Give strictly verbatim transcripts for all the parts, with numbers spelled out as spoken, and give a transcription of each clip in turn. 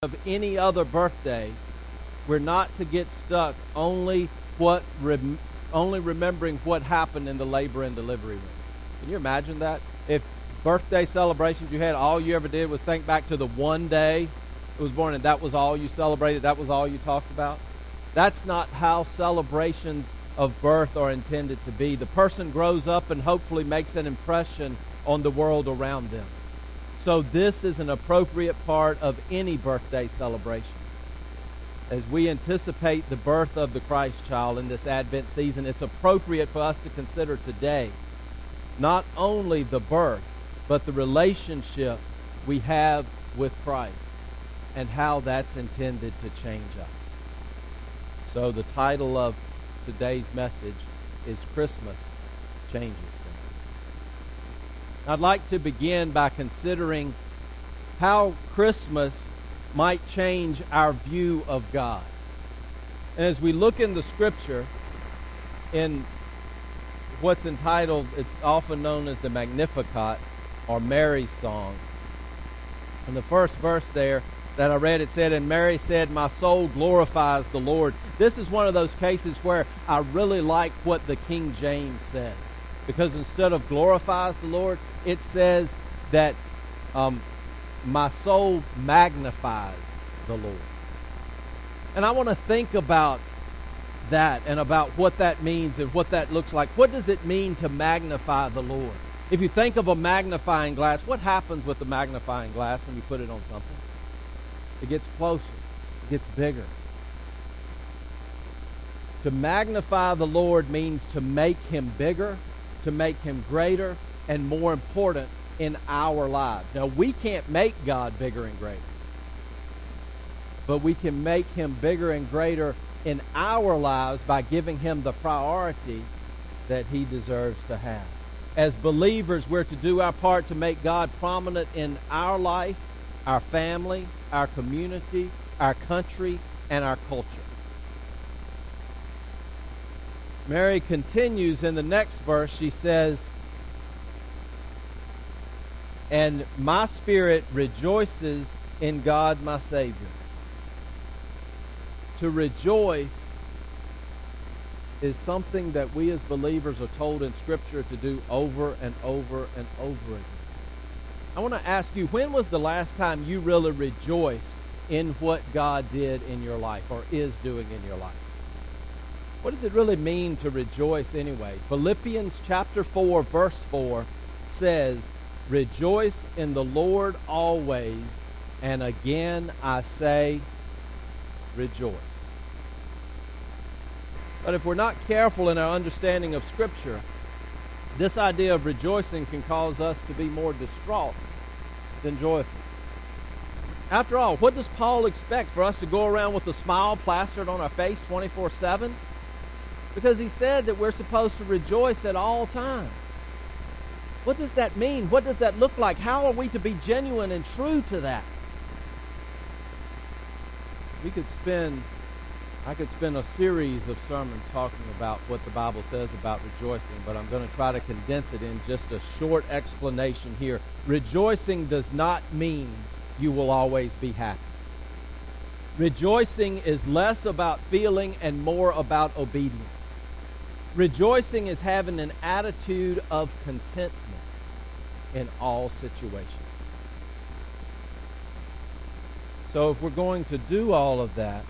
of any other birthday, we're not to get stuck only what rem- only remembering what happened in the labor and delivery room. Can you imagine that? If birthday celebrations you had, all you ever did was think back to the one day it was born and that was all you celebrated, that was all you talked about. That's not how celebrations of birth are intended to be. The person grows up and hopefully makes an impression on the world around them. So this is an appropriate part of any birthday celebration. As we anticipate the birth of the Christ child in this Advent season, it's appropriate for us to consider today not only the birth, but the relationship we have with Christ and how that's intended to change us. So the title of today's message is Christmas Changes Things. I'd like to begin by considering how Christmas might change our view of God. And as we look in the Scripture, in what's entitled, it's often known as the Magnificat, or Mary's song. In the first verse there that I read, it said, "And Mary said, my soul glorifies the Lord." This is one of those cases where I really like what the King James says. Because instead of glorifies the Lord, it says that um, my soul magnifies the Lord. And I want to think about that and about what that means and what that looks like. What does it mean to magnify the Lord? If you think of a magnifying glass, what happens with the magnifying glass when you put it on something? It gets closer. It gets bigger. To magnify the Lord means to make Him bigger, to make Him greater, and more important in our lives. Now, we can't make God bigger and greater, but we can make Him bigger and greater in our lives by giving Him the priority that He deserves to have. As believers, we're to do our part to make God prominent in our life, our family, our community, our country, and our culture. Mary continues in the next verse. She says, "And my spirit rejoices in God my Savior." To rejoice is something that we as believers are told in Scripture to do over and over and over again. I want to ask you, when was the last time you really rejoiced in what God did in your life or is doing in your life? What does it really mean to rejoice anyway? Philippians chapter four, verse four says, "Rejoice in the Lord always, and again I say, rejoice." But if we're not careful in our understanding of Scripture, this idea of rejoicing can cause us to be more distraught than joyful. After all, what does Paul expect? For us to go around with a smile plastered on our face twenty-four seven? Because he said that we're supposed to rejoice at all times. What does that mean? What does that look like? How are we to be genuine and true to that? We could spend, I could spend a series of sermons talking about what the Bible says about rejoicing, but I'm going to try to condense it in just a short explanation here. Rejoicing does not mean you will always be happy. Rejoicing is less about feeling and more about obedience. Rejoicing is having an attitude of contentment in all situations. So if we're going to do all of that,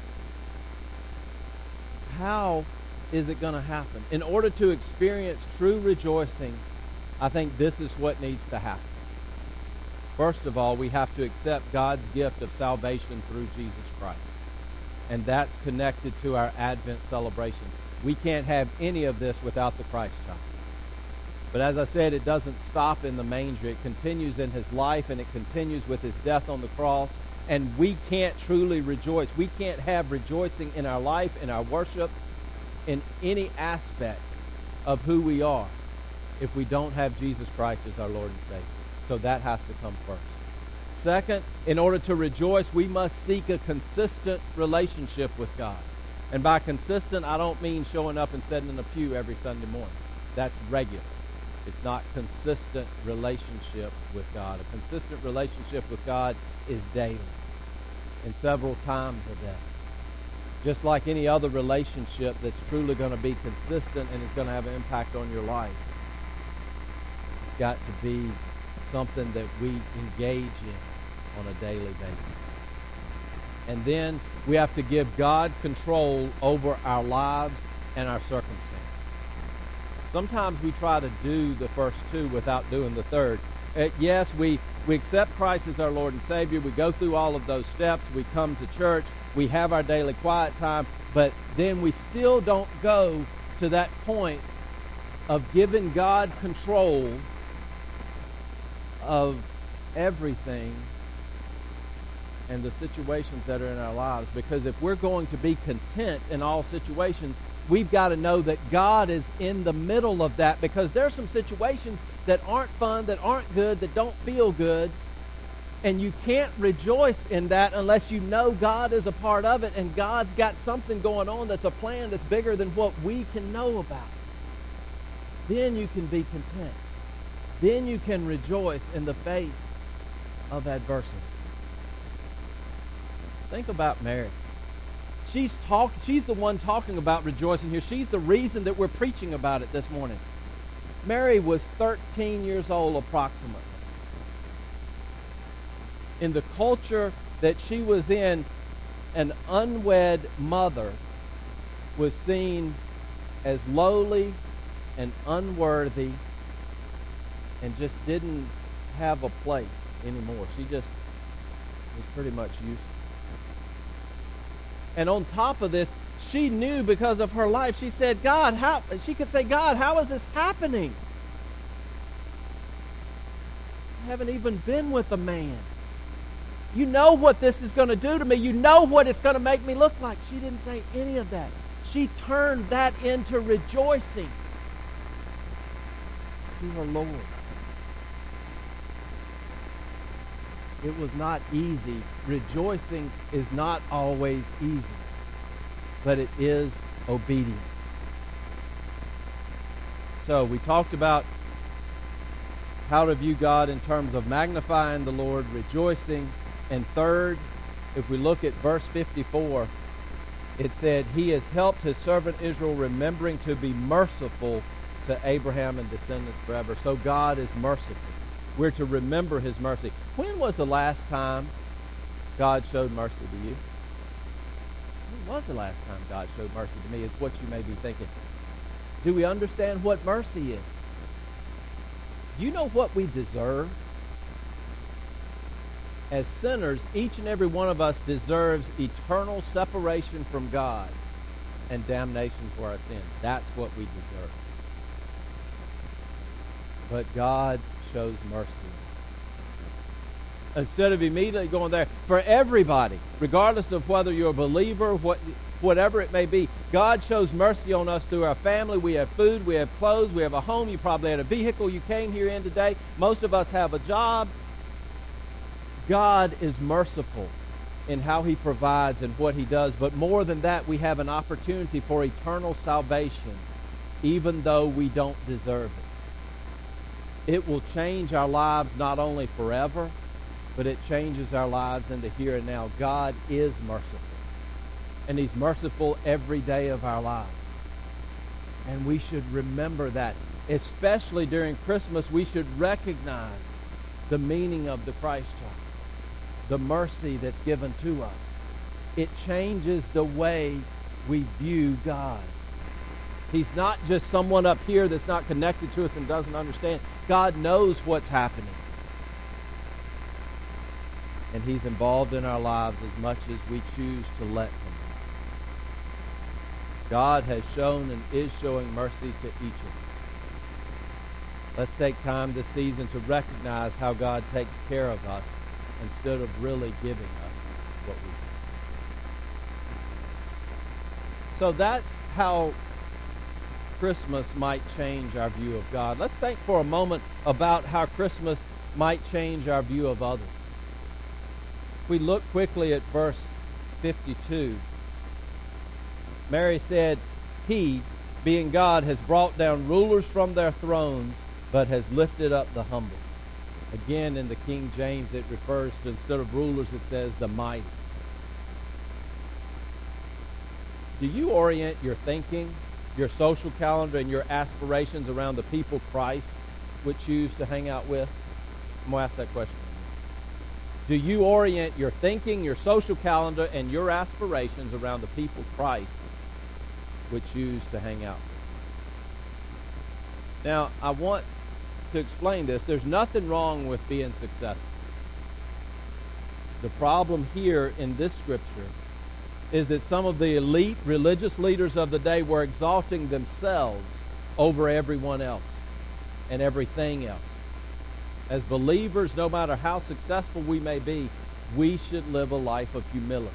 how is it going to happen? In order to experience true rejoicing, I think this is what needs to happen. First of all, we have to accept God's gift of salvation through Jesus Christ. And that's connected to our Advent celebration. We can't have any of this without the Christ child. But as I said, it doesn't stop in the manger. It continues in His life, and it continues with His death on the cross. And we can't truly rejoice. We can't have rejoicing in our life, in our worship, in any aspect of who we are if we don't have Jesus Christ as our Lord and Savior. So that has to come first. Second, in order to rejoice, we must seek a consistent relationship with God. And by consistent, I don't mean showing up and sitting in a pew every Sunday morning. That's regular. It's not consistent relationship with God. A consistent relationship with God is daily. and several times a day. Just like any other relationship that's truly going to be consistent and is going to have an impact on your life. It's got to be something that we engage in on a daily basis. And then we have to give God control over our lives and our circumstances. Sometimes we try to do the first two without doing the third. Uh, yes, we, we accept Christ as our Lord and Savior. We go through all of those steps. We come to church. We have our daily quiet time. But then we still don't go to that point of giving God control of everything and the situations that are in our lives. Because if we're going to be content in all situations, we've got to know that God is in the middle of that, because there are some situations that aren't fun, that aren't good, that don't feel good, and you can't rejoice in that unless you know God is a part of it, and God's got something going on that's a plan that's bigger than what we can know about. Then you can be content. Then you can rejoice in the face of adversity. Think about Mary. She's talk, she's the one talking about rejoicing here. She's the reason that we're preaching about it this morning. Mary was thirteen years old approximately. In the culture that she was in, an unwed mother was seen as lowly and unworthy and just didn't have a place anymore. She just was pretty much useless. And on top of this, she knew because of her life, she said, God, how, she could say, God, how is this happening? I haven't even been with a man. You know what this is going to do to me. You know what it's going to make me look like. She didn't say any of that. She turned that into rejoicing to her Lord. It was not easy. Rejoicing is not always easy, but it is obedient. So we talked about how to view God in terms of magnifying the Lord, rejoicing. And third, if we look at verse fifty-four, it said, He has helped His servant Israel, remembering to be merciful to Abraham and descendants forever. So God is merciful. We're to remember His mercy. When was the last time God showed mercy to you? When was the last time God showed mercy to me is what you may be thinking. Do we understand what mercy is? Do you know what we deserve? As sinners, each and every one of us deserves eternal separation from God and damnation for our sins. That's what we deserve. But God shows mercy. Instead of immediately going there, for everybody, regardless of whether you're a believer, what, whatever it may be, God shows mercy on us through our family. We have food, we have clothes, we have a home. You probably had a vehicle you came here in today. Most of us have a job. God is merciful in how He provides and what He does. But more than that, we have an opportunity for eternal salvation, even though we don't deserve it. It will change our lives not only forever, but it changes our lives in the here and now. God is merciful. And He's merciful every day of our lives. And we should remember that. Especially during Christmas, we should recognize the meaning of the Christ child. The mercy that's given to us. It changes the way we view God. He's not just someone up here that's not connected to us and doesn't understand. God knows what's happening. And He's involved in our lives as much as we choose to let Him. God has shown and is showing mercy to each of us. Let's take time this season to recognize how God takes care of us instead of really giving us what we need. So that's how Christmas might change our view of God. Let's think for a moment about how Christmas might change our view of others. If we look quickly at verse fifty-two, Mary said, He, being God, has brought down rulers from their thrones, but has lifted up the humble. Again, in the King James, it refers to, instead of rulers, it says the mighty. Do you orient your thinking, your social calendar, and your aspirations around the people Christ would choose to hang out with? I'm going to ask that question. Do you orient your thinking, your social calendar, and your aspirations around the people Christ would choose to hang out with? Now, I want to explain this. There's nothing wrong with being successful. The problem here in this scripture is that some of the elite religious leaders of the day were exalting themselves over everyone else and everything else. As believers, no matter how successful we may be, we should live a life of humility.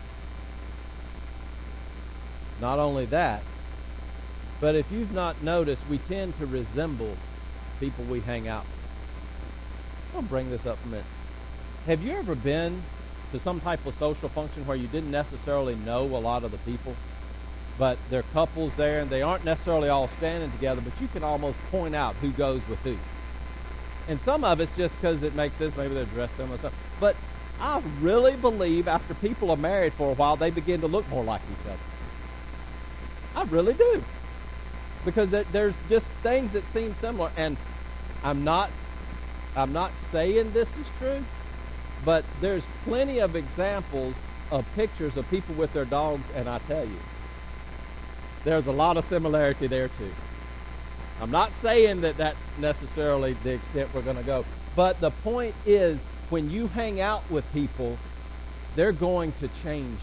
Not only that, but if you've not noticed, we tend to resemble people we hang out with. I'll bring this up a minute. Have you ever been to some type of social function where you didn't necessarily know a lot of the people, but there are couples there and they aren't necessarily all standing together, but you can almost point out who goes with who? And some of it's just because it makes sense. Maybe they're dressed similar stuff. But I really believe after people are married for a while, they begin to look more like each other. I really do. Because there's just things that seem similar. And I'm not, I'm not saying this is true, but there's plenty of examples of pictures of people with their dogs, and I tell you, there's a lot of similarity there too. I'm not saying that that's necessarily the extent we're going to go, but the point is, when you hang out with people, they're going to change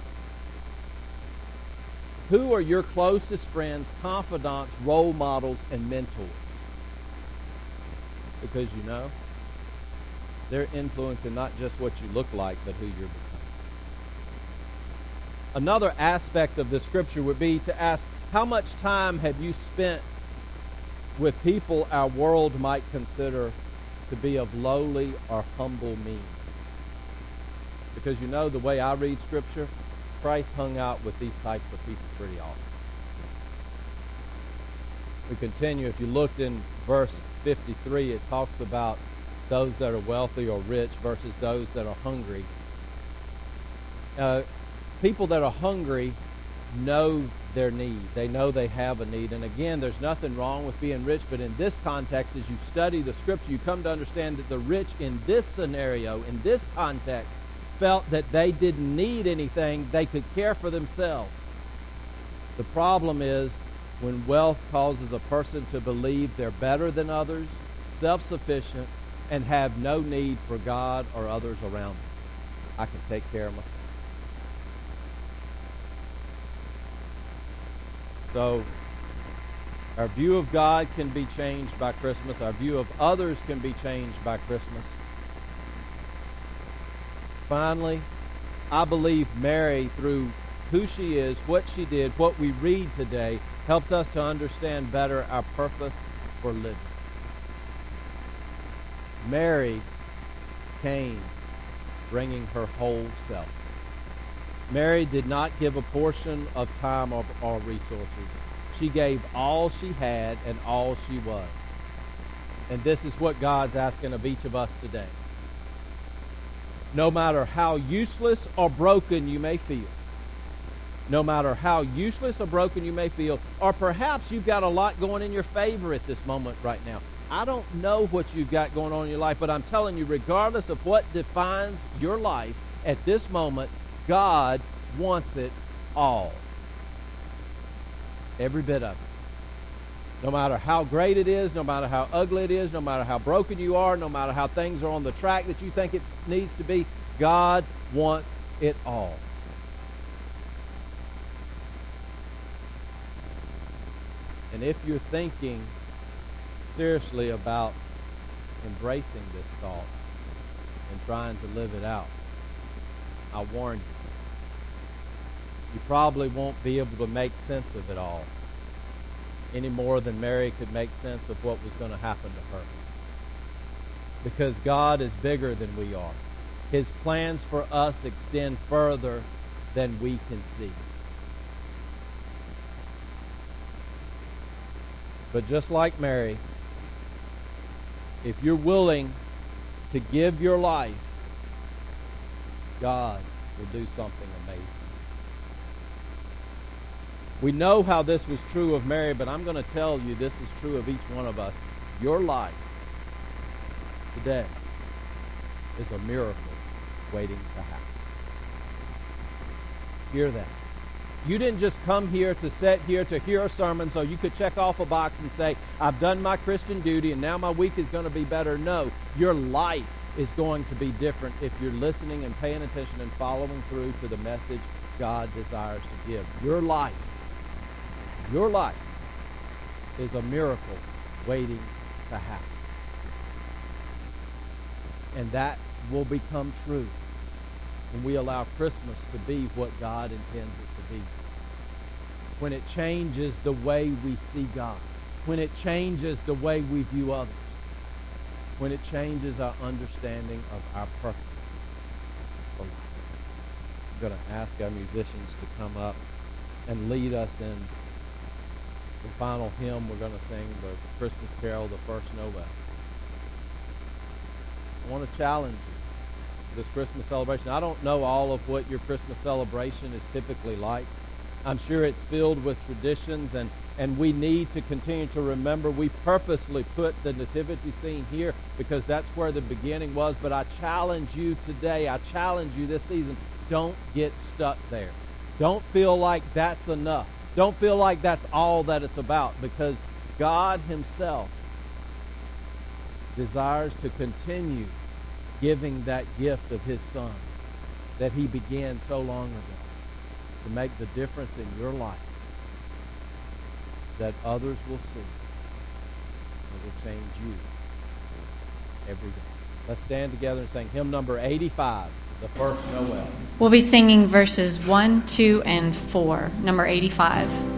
you. Who are your closest friends, confidants, role models, and mentors? Because you know, they're influencing not just what you look like, but who you're becoming. Another aspect of the scripture would be to ask, how much time have you spent with people our world might consider to be of lowly or humble means? Because you know, the way I read scripture, Christ hung out with these types of people pretty often. We continue. If you looked in verse fifty-three, it talks about those that are wealthy or rich versus those that are hungry. Uh, people that are hungry know their need. They know they have a need. And again, there's nothing wrong with being rich, but in this context, as you study the scripture, you come to understand that the rich in this scenario, in this context, felt that they didn't need anything. They could care for themselves. The problem is when wealth causes a person to believe they're better than others, self-sufficient, and have no need for God or others around them. I can take care of myself. So, our view of God can be changed by Christmas. Our view of others can be changed by Christmas. Finally, I believe Mary, through who she is, what she did, what we read today, helps us to understand better our purpose for living. Mary came bringing her whole self. Mary did not give a portion of time or, or resources. She gave all she had and all she was. And this is what God's asking of each of us today. No matter how useless or broken you may feel, no matter how useless or broken you may feel, or perhaps you've got a lot going in your favor at this moment right now. I don't know what you've got going on in your life, but I'm telling you, regardless of what defines your life at this moment, God wants it all. Every bit of it. No matter how great it is, no matter how ugly it is, no matter how broken you are, no matter how things are on the track that you think it needs to be, God wants it all. And if you're thinking seriously about embracing this thought and trying to live it out, I warn you, you probably won't be able to make sense of it all any more than Mary could make sense of what was going to happen to her. Because God is bigger than we are. His plans for us extend further than we can see. But just like Mary, if you're willing to give your life, God will do something amazing. We know how this was true of Mary, but I'm going to tell you this is true of each one of us. Your life today is a miracle waiting to happen. Hear that. You didn't just come here to sit here to hear a sermon so you could check off a box and say, I've done my Christian duty and now my week is going to be better. No, your life is going to be different if you're listening and paying attention and following through to the message God desires to give. Your life, your life is a miracle waiting to happen. And that will become true when we allow Christmas to be what God intends it to be. When it changes the way we see God. When it changes the way we view others. When it changes our understanding of our purpose for life. I'm going to ask our musicians to come up and lead us in the final hymn. We're going to sing the Christmas carol, The First Noel. I want to challenge you this Christmas celebration. I don't know all of what your Christmas celebration is typically like. I'm sure it's filled with traditions, and, and we need to continue to remember. We purposely put the nativity scene here because that's where the beginning was. But I challenge you today, I challenge you this season, don't get stuck there. Don't feel like that's enough. Don't feel like that's all that it's about, because God himself desires to continue giving that gift of his Son that he began so long ago to make the difference in your life that others will see and will change you every day. Let's stand together and sing hymn number eighty-five, The First Noel. We'll be singing verses one, two, and four, number eighty-five.